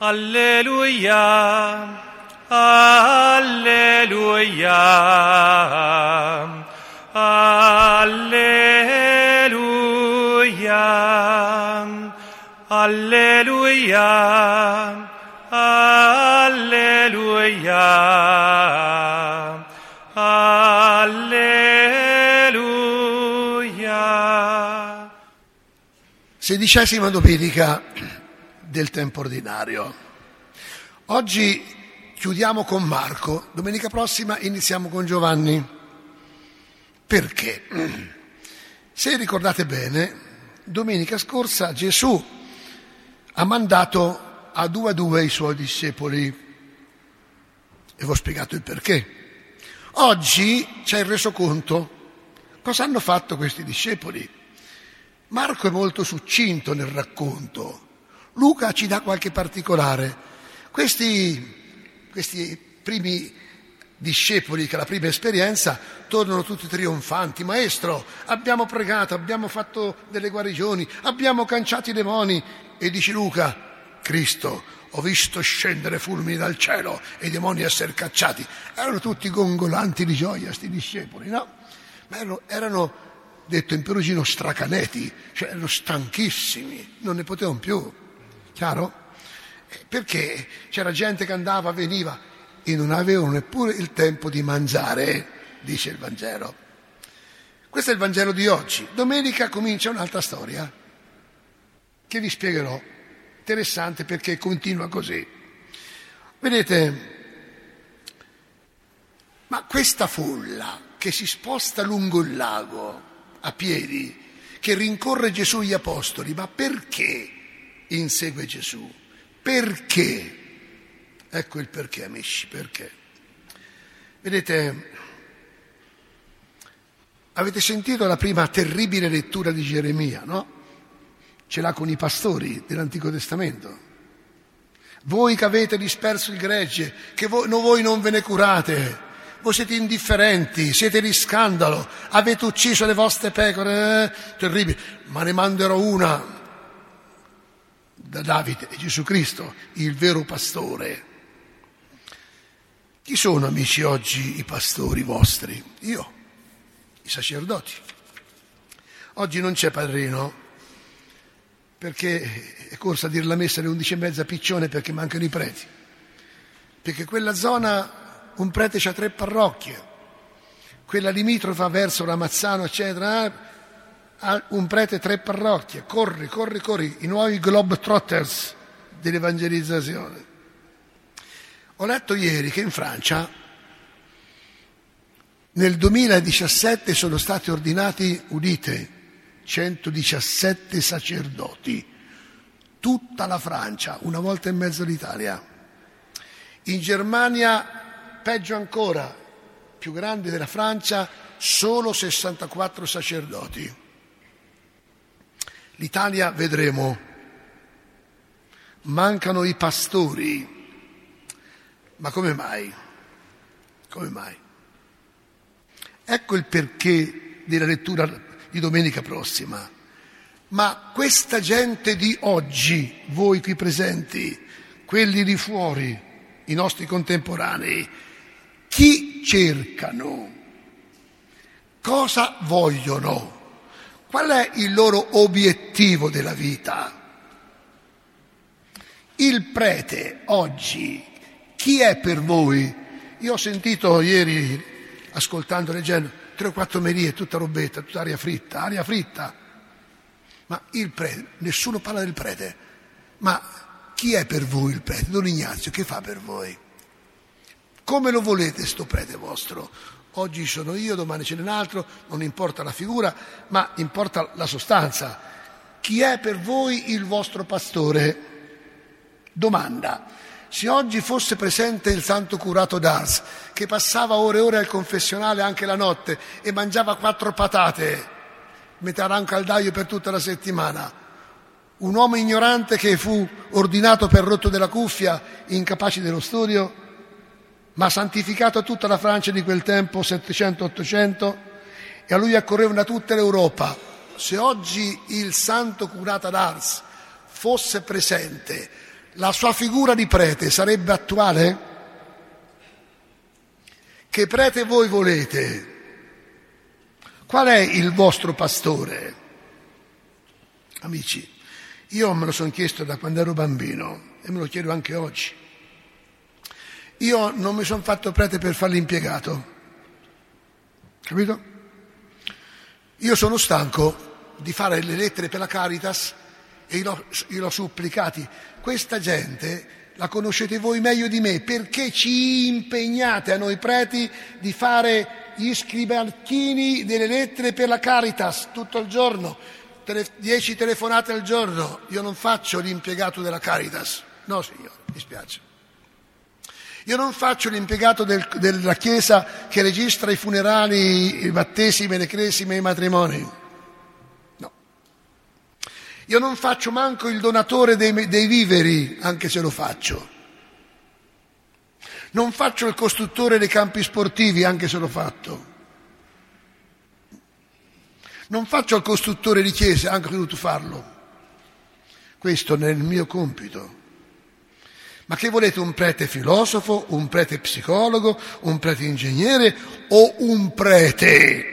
Alleluia, alleluia, alleluia, alleluia, alleluia, alleluia. 16ª domenica del tempo ordinario. Oggi chiudiamo con Marco, domenica prossima iniziamo con Giovanni. Perché? Se ricordate bene, domenica scorsa Gesù ha mandato a due i suoi discepoli e vi ho spiegato il perché. Oggi c'è il resoconto. Cosa hanno fatto questi discepoli? Marco è molto succinto nel racconto. Luca ci dà qualche particolare. Questi primi discepoli che alla prima esperienza tornano tutti trionfanti. Maestro, abbiamo pregato, abbiamo fatto delle guarigioni, abbiamo cacciato i demoni. E dice Luca: Cristo, ho visto scendere fulmini dal cielo e i demoni essere cacciati. Erano tutti gongolanti di gioia, sti discepoli, no? Ma erano, detto in perugino, stracaneti, cioè erano stanchissimi, non ne potevano più. Chiaro? Perché c'era gente che andava, veniva e non avevano neppure il tempo di mangiare, dice il Vangelo. Questo è il Vangelo di oggi. Domenica comincia un'altra storia che vi spiegherò. Interessante perché continua così. Vedete, ma questa folla che si sposta lungo il lago a piedi, che rincorre Gesù e gli apostoli, ma perché insegue Gesù? Perché? Ecco il perché, amici, perché? Vedete, avete sentito la prima terribile lettura di Geremia, no? Ce l'ha con i pastori dell'Antico Testamento. Voi che avete disperso il gregge, che voi non ve ne curate, voi siete indifferenti, siete di scandalo, avete ucciso le vostre pecore, terribile, ma ne manderò una da Davide e Gesù Cristo, il vero pastore. Chi sono, amici, oggi i pastori vostri? Io, i sacerdoti. Oggi non c'è padrino, perché è corsa a dire la messa alle 11:30 piccione, perché mancano i preti. Perché quella zona un prete c'ha 3 parrocchie, quella limitrofa verso Ramazzano, eccetera, un prete 3 parrocchie, corri, i nuovi globetrotters dell'evangelizzazione. Ho letto ieri che in Francia nel 2017 sono stati ordinati, udite, 117 sacerdoti, tutta la Francia, una volta e mezzo l'Italia. In Germania, peggio ancora, più grande della Francia, solo 64 sacerdoti. L'Italia vedremo. Mancano i pastori. Ma come mai? Come mai? Ecco il perché della lettura di domenica prossima. Ma questa gente di oggi, voi qui presenti, quelli di fuori, i nostri contemporanei, chi cercano? Cosa vogliono? Qual è il loro obiettivo della vita? Il prete oggi, chi è per voi? Io ho sentito ieri, ascoltando, leggendo, 3 o 4 omelie, tutta robetta, tutta aria fritta. Ma il prete, nessuno parla del prete. Ma chi è per voi il prete? Don Ignazio, che fa per voi? Come lo volete sto prete vostro? Oggi sono io, domani ce n'è un altro, non importa la figura, ma importa la sostanza. Chi è per voi il vostro pastore? Domanda: se oggi fosse presente il santo curato d'Ars, che passava ore e ore al confessionale anche la notte e mangiava 4 patate, metterà un caldaio per tutta la settimana, un uomo ignorante che fu ordinato per rotto della cuffia, incapace dello studio, ma santificato tutta la Francia di quel tempo, 700-800, e a lui accorrevano da tutta l'Europa. Se oggi il santo curata d'Ars fosse presente, la sua figura di prete sarebbe attuale? Che prete voi volete? Qual è il vostro pastore? Amici, io me lo sono chiesto da quando ero bambino e me lo chiedo anche oggi. Io non mi sono fatto prete per fare l'impiegato, capito? Io sono stanco di fare le lettere per la Caritas e io l'ho supplicati. Questa gente la conoscete voi meglio di me, perché ci impegnate a noi preti di fare gli scribacchini delle lettere per la Caritas tutto il giorno, 10 telefonate al giorno? Io non faccio l'impiegato della Caritas, no signore, mi spiace. Io non faccio l'impiegato della Chiesa che registra i funerali, i battesimi, le cresime, i matrimoni. No. Io non faccio manco il donatore dei viveri, anche se lo faccio. Non faccio il costruttore dei campi sportivi, anche se l'ho fatto. Non faccio il costruttore di chiese, anche se ho dovuto farlo. Questo non è il mio compito. Ma che volete, un prete filosofo, un prete psicologo, un prete ingegnere o un prete?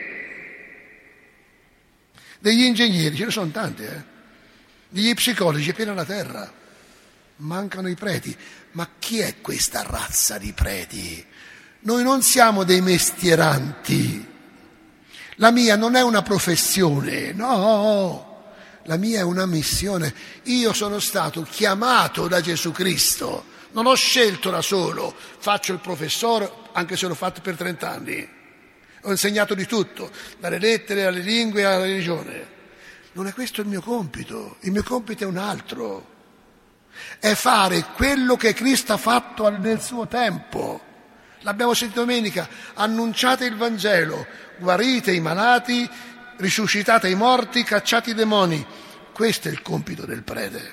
Degli ingegneri ce ne sono tanti, Degli psicologi è piena la terra. Mancano i preti. Ma chi è questa razza di preti? Noi non siamo dei mestieranti. La mia non è una professione, no. La mia è una missione. Io sono stato chiamato da Gesù Cristo, non ho scelto da solo. Faccio il professore, anche se l'ho fatto per 30 anni. Ho insegnato di tutto, dalle lettere alle lingue alla religione. Non è questo il mio compito è un altro. È fare quello che Cristo ha fatto nel suo tempo. L'abbiamo sentito domenica: annunciate il Vangelo, guarite i malati, risuscitate i morti, cacciate i demoni. Questo è il compito del prete.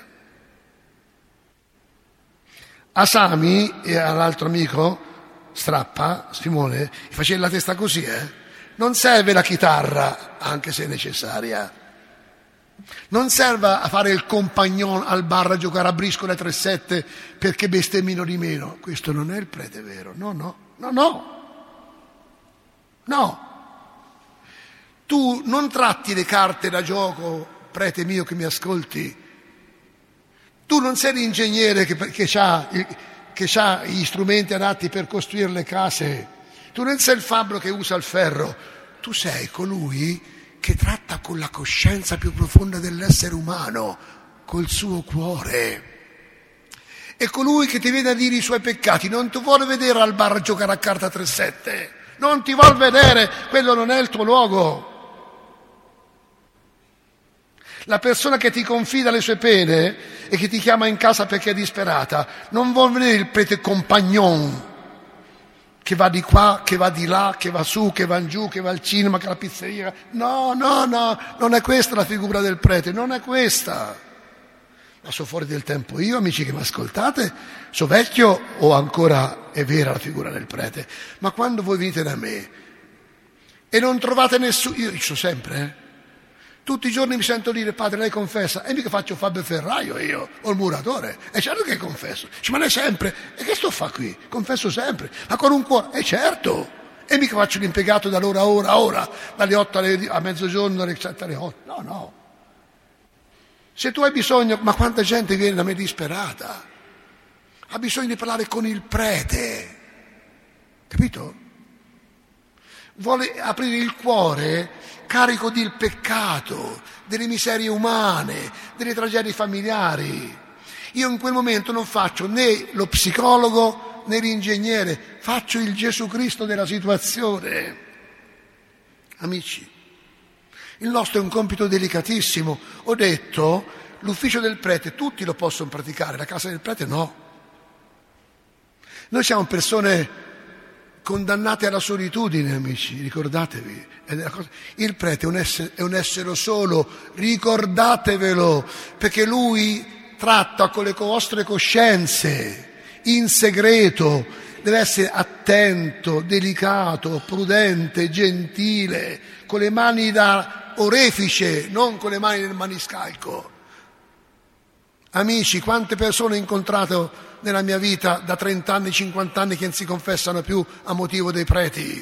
A Sami e all'altro amico, Strappa, Simone, gli faceva la testa così, Non serve la chitarra, anche se è necessaria. Non serve a fare il compagnon al bar a giocare a briscola 3-7 perché bestemmino di meno. Questo non è il prete vero, no. Tu non tratti le carte da gioco, prete mio che mi ascolti. Tu non sei l'ingegnere che ha gli strumenti adatti per costruire le case. Tu non sei il fabbro che usa il ferro. Tu sei colui che tratta con la coscienza più profonda dell'essere umano, col suo cuore. È colui che ti viene a dire i suoi peccati. Non ti vuole vedere al bar a giocare a carta 3-7. Non ti vuol vedere, quello non è il tuo luogo. La persona che ti confida le sue pene e che ti chiama in casa perché è disperata non vuol vedere il prete compagnon che va di qua, che va di là, che va su, che va in giù, che va al cinema, che alla pizzeria. No, non è questa la figura del prete, non è questa. Ma sono fuori del tempo io, amici che mi ascoltate, sono vecchio o ancora è vera la figura del prete? Ma quando voi venite da me e non trovate nessuno, io dico sempre, tutti i giorni mi sento dire: padre, lei confessa? E mica faccio Fabio Ferraio io, o il muratore. E certo che confesso. Ma lei sempre? E che sto a fare qui? Confesso sempre. Ma con un cuore? E certo. E mica faccio l'impiegato dall'ora a ora, dalle 8 a mezzogiorno, dalle 7 alle 8. No. Se tu hai bisogno, ma quanta gente viene da me disperata? Ha bisogno di parlare con il prete. Capito? Vuole aprire il cuore carico del peccato, delle miserie umane, delle tragedie familiari. Io in quel momento non faccio né lo psicologo né l'ingegnere, faccio il Gesù Cristo della situazione. Amici, il nostro è un compito delicatissimo. Ho detto, l'ufficio del prete tutti lo possono praticare, la casa del prete no. Noi siamo persone condannate alla solitudine, amici, ricordatevi. Il prete è un essere solo, ricordatevelo, perché lui tratta con le vostre coscienze, in segreto, deve essere attento, delicato, prudente, gentile, con le mani da orefice, non con le mani nel maniscalco. Amici, quante persone ho incontrato nella mia vita da 30 anni, 50 anni che non si confessano più a motivo dei preti.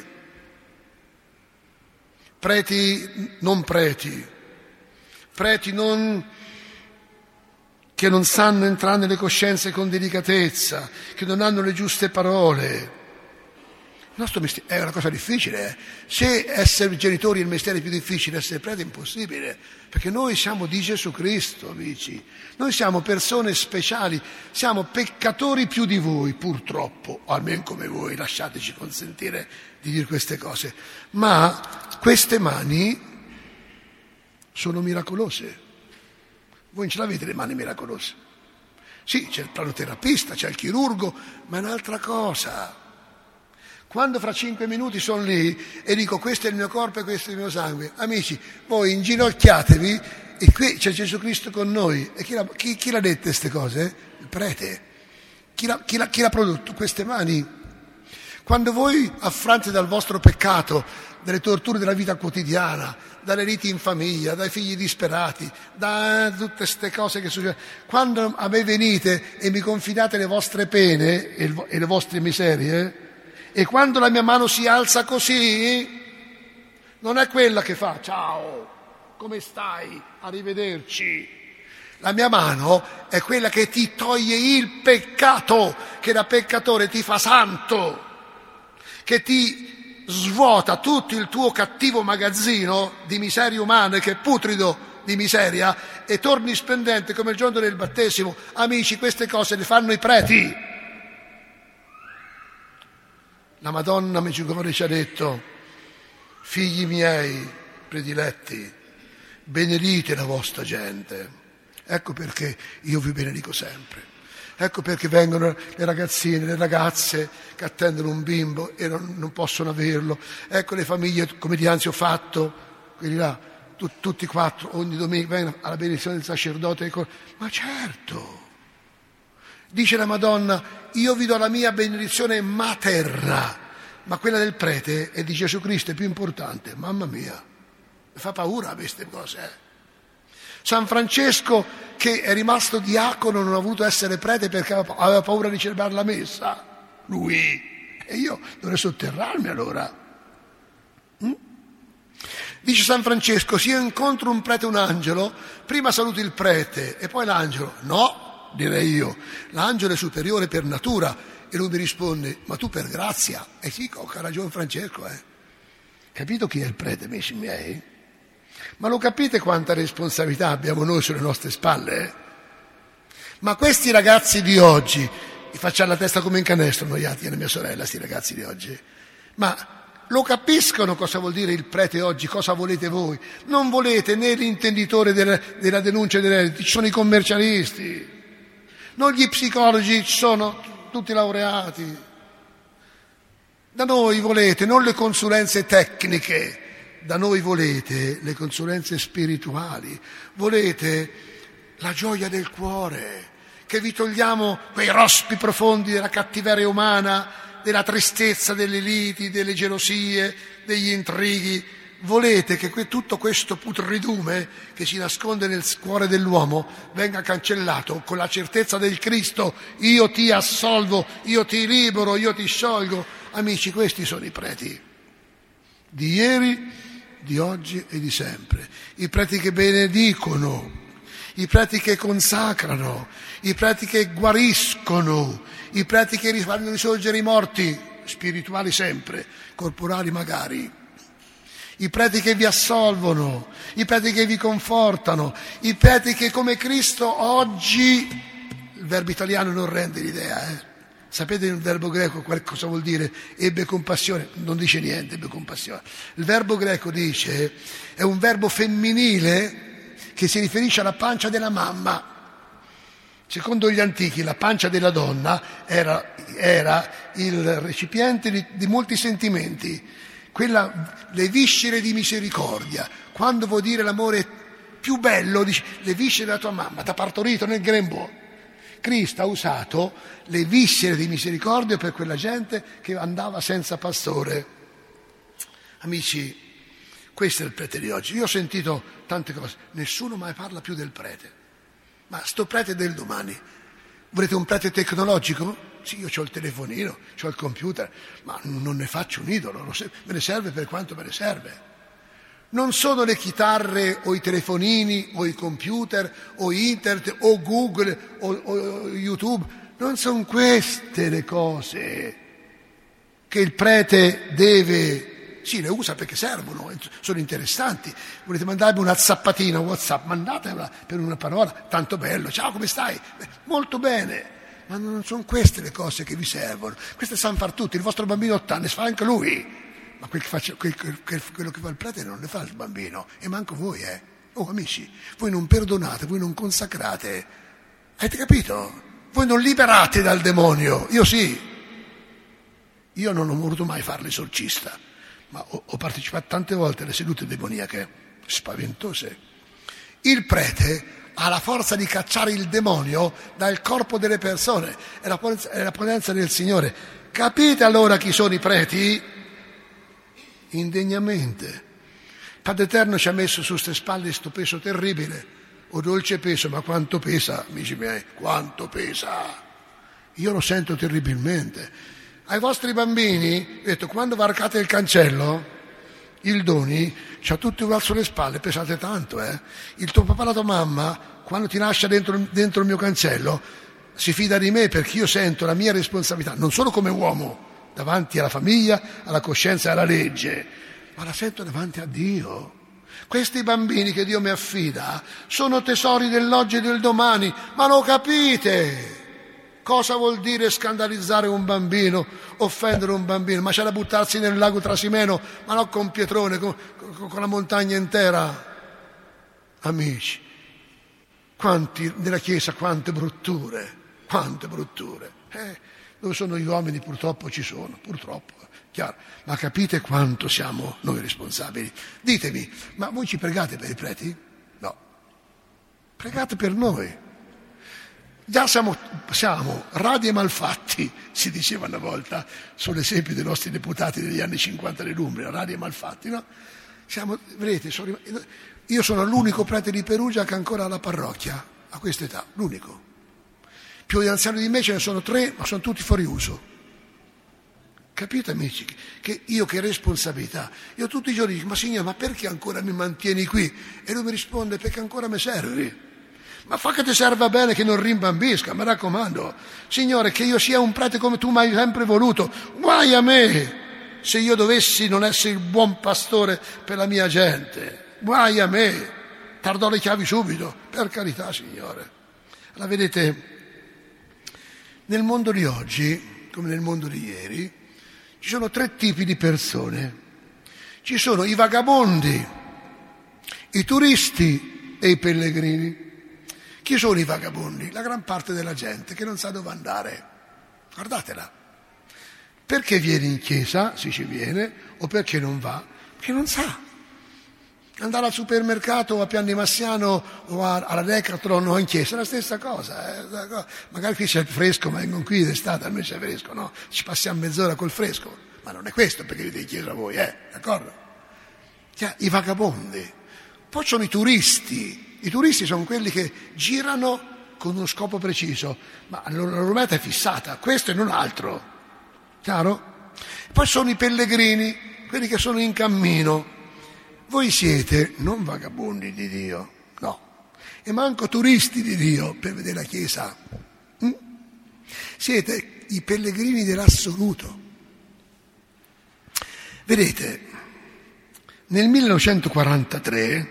Preti che non sanno entrare nelle coscienze con delicatezza, che non hanno le giuste parole. Il nostro mestiere è una cosa difficile. Se essere genitori è il mestiere più difficile, essere preti è impossibile, perché noi siamo di Gesù Cristo, amici. Noi siamo persone speciali, siamo peccatori più di voi, purtroppo, o almeno come voi, lasciateci consentire di dire queste cose. Ma queste mani sono miracolose. Voi non ce l'avete le mani miracolose? Sì, c'è il pranoterapista, c'è il chirurgo, ma è un'altra cosa. Quando fra 5 minuti sono lì e dico questo è il mio corpo e questo è il mio sangue, amici, voi inginocchiatevi e qui c'è Gesù Cristo con noi. E chi l'ha dette queste cose? Il prete. Chi l'ha prodotto? Queste mani. Quando voi affranti dal vostro peccato, dalle torture della vita quotidiana, dalle liti in famiglia, dai figli disperati, da tutte queste cose che succedono, quando a me venite e mi confidate le vostre pene e le vostre miserie, e quando la mia mano si alza così, non è quella che fa ciao, come stai, arrivederci. La mia mano è quella che ti toglie il peccato, che da peccatore ti fa santo, che ti svuota tutto il tuo cattivo magazzino di miserie umane, che è putrido di miseria, e torni splendente come il giorno del battesimo. Amici, queste cose le fanno i preti. La Madonna Medjugorje ci ha detto: figli miei prediletti, benedite la vostra gente. Ecco perché io vi benedico sempre. Ecco perché vengono le ragazzine, le ragazze che attendono un bimbo e non possono averlo. Ecco le famiglie, come dianzi ho fatto, quelli là, tutti 4, ogni domenica vengono alla benedizione del sacerdote. Ma certo, dice la Madonna, io vi do la mia benedizione materna, ma quella del prete è di Gesù Cristo, è più importante. Mamma mia, mi fa paura queste cose. San Francesco, che è rimasto diacono, non ha voluto essere prete perché aveva paura di celebrare la messa. Lui. E io dovrei sotterrarmi allora. Dice San Francesco, se io incontro un prete o un angelo, prima saluto il prete e poi l'angelo. No, direi io, l'angelo è superiore per natura. E lui mi risponde, ma tu per grazia. E sì, ha ragione Francesco, Capito chi è il prete, amici miei? Ma lo capite quanta responsabilità abbiamo noi sulle nostre spalle? Ma questi ragazzi di oggi, mi facciano la testa come in canestro, noiati, è mia sorella, questi ragazzi di oggi, ma lo capiscono cosa vuol dire il prete oggi, cosa volete voi? Non volete né l'intenditore della denuncia dei redditi, ci sono i commercialisti, non gli psicologi, ci sono tutti laureati. Da noi volete non le consulenze tecniche, da noi volete le consulenze spirituali, volete la gioia del cuore, che vi togliamo quei rospi profondi della cattiveria umana, della tristezza, delle liti, delle gelosie, degli intrighi. Volete che tutto questo putridume che si nasconde nel cuore dell'uomo venga cancellato con la certezza del Cristo. Io ti assolvo, io ti libero, io ti sciolgo. Amici, questi sono i preti di ieri, di oggi e di sempre, i preti che benedicono, i preti che consacrano, i preti che guariscono, i preti che fanno risorgere i morti, spirituali sempre, corporali magari, i preti che vi assolvono, i preti che vi confortano, i preti che come Cristo oggi, il verbo italiano non rende l'idea, Sapete il verbo greco cosa vuol dire? Ebbe compassione, non dice niente, ebbe compassione. Il verbo greco dice, è un verbo femminile che si riferisce alla pancia della mamma. Secondo gli antichi la pancia della donna era il recipiente di molti sentimenti, le viscere di misericordia. Quando vuol dire l'amore più bello, dice, le viscere della tua mamma, ti ha partorito nel grembo. Cristo ha usato le viscere di misericordia per quella gente che andava senza pastore. Amici, questo è il prete di oggi. Io ho sentito tante cose, nessuno mai parla più del prete. Ma sto prete del domani, volete un prete tecnologico? Sì, io ho il telefonino, ho il computer, ma non ne faccio un idolo, me ne serve per quanto me ne serve. Non sono le chitarre o i telefonini o i computer o internet o Google o YouTube, non sono queste le cose che il prete deve, sì, le usa perché servono, sono interessanti. Volete mandarmi una zappatina, WhatsApp, mandatela per una parola, tanto bello, ciao come stai? Molto bene, ma non sono queste le cose che vi servono. Queste sanno far tutti, il vostro bambino 8 anni, fa anche lui. Ma quello che fa il prete non le fa il bambino, e manco voi, Oh amici, voi non perdonate, voi non consacrate, avete capito? Voi non liberate dal demonio, io sì. Io non ho voluto mai fare l'esorcista, ma ho partecipato tante volte alle sedute demoniache, spaventose. Il prete ha la forza di cacciare il demonio dal corpo delle persone, è la potenza del Signore. Capite allora chi sono i preti? Indegnamente. Padre Eterno ci ha messo su ste spalle sto peso terribile, o dolce peso, ma quanto pesa, amici miei, quanto pesa. Io lo sento terribilmente. Ai vostri bambini, ho detto, quando varcate il cancello, il Doni, c'ha tutto verso le spalle, pesate tanto, Il tuo papà e la tua mamma, quando ti lascia dentro il mio cancello, si fida di me perché io sento la mia responsabilità, non solo come uomo, davanti alla famiglia, alla coscienza e alla legge, ma la sento davanti a Dio. Questi bambini che Dio mi affida sono tesori dell'oggi e del domani, ma lo capite? Cosa vuol dire scandalizzare un bambino, offendere un bambino? Ma c'è da buttarsi nel lago Trasimeno, ma non con Pietrone, con la montagna intera. Amici, quanti nella Chiesa, quante brutture. Dove sono gli uomini purtroppo ci sono, purtroppo, chiaro. Ma capite quanto siamo noi responsabili? Ditemi, ma voi ci pregate per i preti? No, pregate per noi. Già siamo radi e malfatti, si diceva una volta, sull'esempio dei nostri deputati degli anni 50 dell'Umbria, radi e malfatti, no? Vedete, io sono l'unico prete di Perugia che ancora ha la parrocchia, a questa età, l'unico. Più di anziani di me ce ne sono 3, ma sono tutti fuori uso. Capite amici? Che responsabilità. Io tutti i giorni dico, ma Signore, ma perché ancora mi mantieni qui? E lui mi risponde, perché ancora mi servi. Ma fa che ti serva bene, che non rimbambisca, mi raccomando. Signore, che io sia un prete come tu mi hai sempre voluto. Guai a me se io dovessi non essere il buon pastore per la mia gente. Guai a me. Tardò le chiavi subito. Per carità, Signore. La vedete, nel mondo di oggi, come nel mondo di ieri, ci sono 3 tipi di persone. Ci sono i vagabondi, i turisti e i pellegrini. Chi sono i vagabondi? La gran parte della gente che non sa dove andare. Guardatela. Perché viene in chiesa, se ci viene, o perché non va? Perché non sa. Andare al supermercato o a Pian di Massiano o alla Decathlon o in chiesa è la stessa cosa. Magari qui c'è il fresco, ma vengono qui d'estate, almeno c'è fresco, no? Ci passiamo mezz'ora col fresco. Ma non è questo perché vedete in chiesa voi, d'accordo? I vagabondi. Poi sono i turisti. I turisti sono quelli che girano con uno scopo preciso, ma la loro meta è fissata, questo e non altro. Chiaro? Poi sono i pellegrini, quelli che sono in cammino. Voi siete non vagabondi di Dio, no, e manco turisti di Dio per vedere la Chiesa. Siete i pellegrini dell'assoluto. Vedete, nel 1943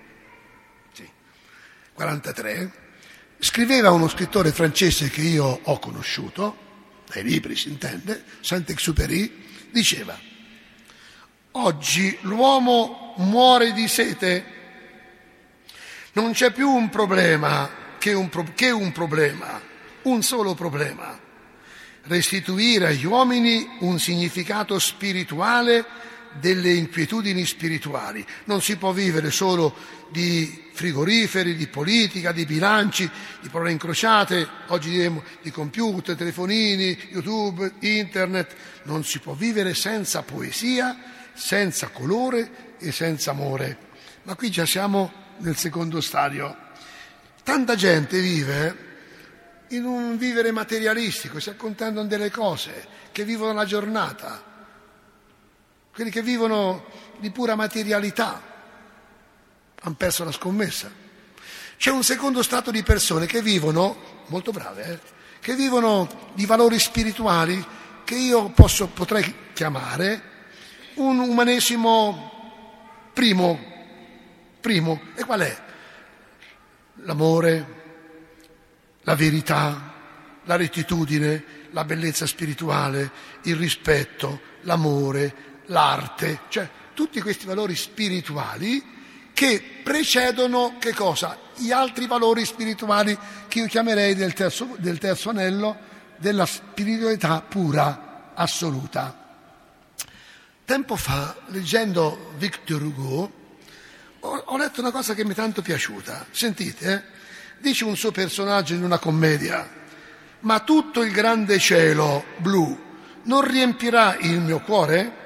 scriveva uno scrittore francese che io ho conosciuto, dai libri si intende, Saint-Exupéry, diceva: oggi l'uomo muore di sete, non c'è più un problema che un problema, un solo problema: restituire agli uomini un significato spirituale delle inquietudini spirituali. Non si può vivere solo di frigoriferi, di politica, di bilanci, di parole incrociate, oggi diremo di computer, telefonini, YouTube, internet. Non si può vivere senza poesia, senza colore e senza amore. Ma qui già siamo nel secondo stadio. tanta gente vive in un vivere materialistico, si accontentano delle cose, che vivono la giornata, quelli che vivono di pura materialità, hanno perso la scommessa. C'è un secondo strato di persone che vivono, molto brave, che vivono di valori spirituali che io potrei chiamare un umanesimo primo. E qual è? L'amore, la verità, la rettitudine, la bellezza spirituale, il rispetto, l'amore, l'arte, cioè tutti questi valori spirituali che precedono che cosa? Gli altri valori spirituali che io chiamerei del terzo anello della spiritualità pura, assoluta. Tempo fa, leggendo Victor Hugo, ho letto una cosa che mi è tanto piaciuta. Sentite, dice un suo personaggio in una commedia: ma tutto il grande cielo blu non riempirà il mio cuore?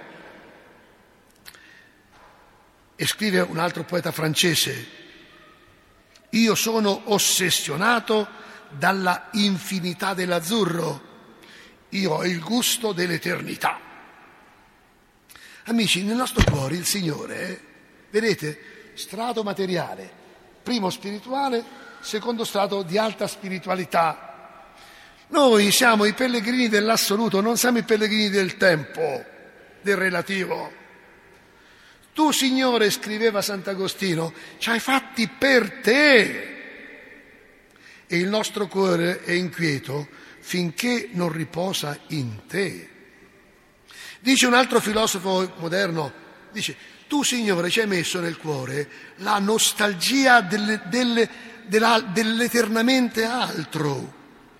E scrive un altro poeta francese: io sono ossessionato dalla infinità dell'azzurro, io ho il gusto dell'eternità. Amici, nel nostro cuore il Signore, vedete, strato materiale, primo spirituale, secondo strato di alta spiritualità. Noi siamo i pellegrini dell'assoluto, non siamo i pellegrini del tempo, del relativo. Tu, Signore, scriveva Sant'Agostino, ci hai fatti per te. E il nostro cuore è inquieto finché non riposa in te. Dice un altro filosofo moderno, dice: tu, Signore, ci hai messo nel cuore la nostalgia dell'eternamente altro,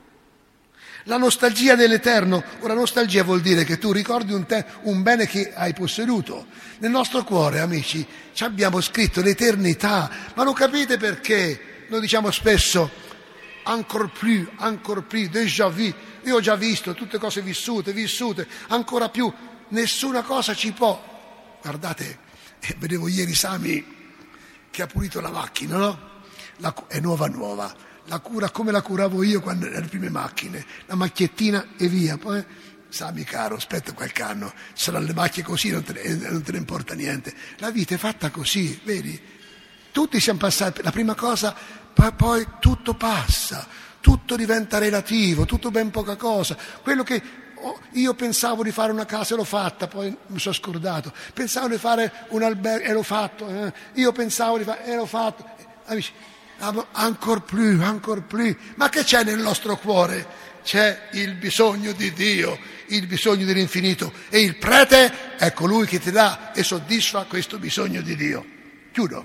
la nostalgia dell'eterno. Ora, nostalgia vuol dire che tu ricordi un bene che hai posseduto. Nel nostro cuore, amici, ci abbiamo scritto l'eternità, ma non capite perché noi diciamo spesso encore plus, déjà vu. Io ho già visto tutte cose vissute, ancora più. Nessuna cosa ci può. Guardate, vedevo ieri Sami che ha pulito la macchina, no? È nuova. La cura come la curavo io quando erano le prime macchine, la macchiettina e via. Poi, Sami caro, aspetta qualche anno, ci saranno le macchie così, non te ne importa niente. La vita è fatta così, vedi? Tutti siamo passati, la prima cosa, poi tutto passa, tutto diventa relativo, tutto ben poca cosa. Quello che io pensavo di fare una casa e l'ho fatta, poi mi sono scordato. Pensavo di fare un albergo e l'ho fatto. Io pensavo di fare e l'ho fatto. Amici, ancor più. Ma che c'è nel nostro cuore? C'è il bisogno di Dio, il bisogno dell'infinito. E il prete è colui che ti dà e soddisfa questo bisogno di Dio. Chiudo.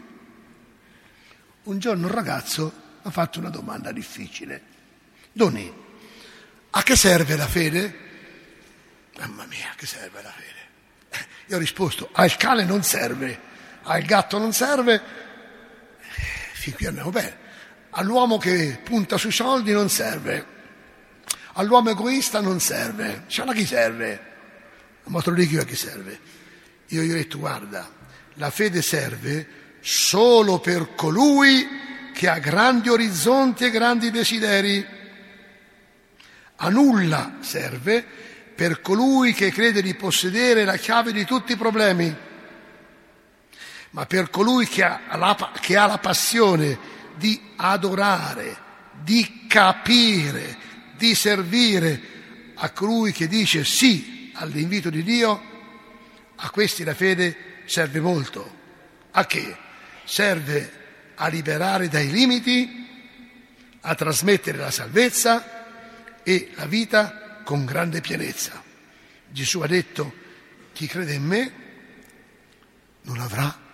Un giorno un ragazzo ha fatto una domanda difficile. Doni, a che serve la fede? Mamma mia, che serve la fede? Io ho risposto: al cane non serve, al gatto non serve, fin qui andiamo bene. All'uomo che punta sui soldi non serve, all'uomo egoista non serve. A chi serve? Ma te lo dico io a chi serve. Io gli ho detto: guarda, la fede serve solo per colui che ha grandi orizzonti e grandi desideri. A nulla serve per colui che crede di possedere la chiave di tutti i problemi, ma per colui che ha la passione di adorare, di capire, di servire, a colui che dice sì all'invito di Dio, a questi la fede serve molto. A che? Serve a liberare dai limiti, a trasmettere la salvezza e la vita con grande pienezza. Gesù ha detto: chi crede in me non avrà